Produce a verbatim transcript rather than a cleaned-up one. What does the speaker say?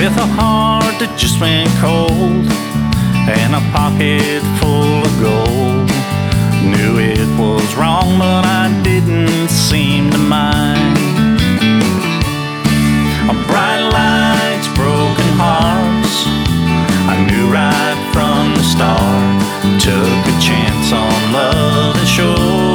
with a heart that just went cold and a pocket full of gold. Knew it was wrong, but I didn't seem to mind. Bright lights, broken hearts, I knew right from the start. Took a chance on love and showed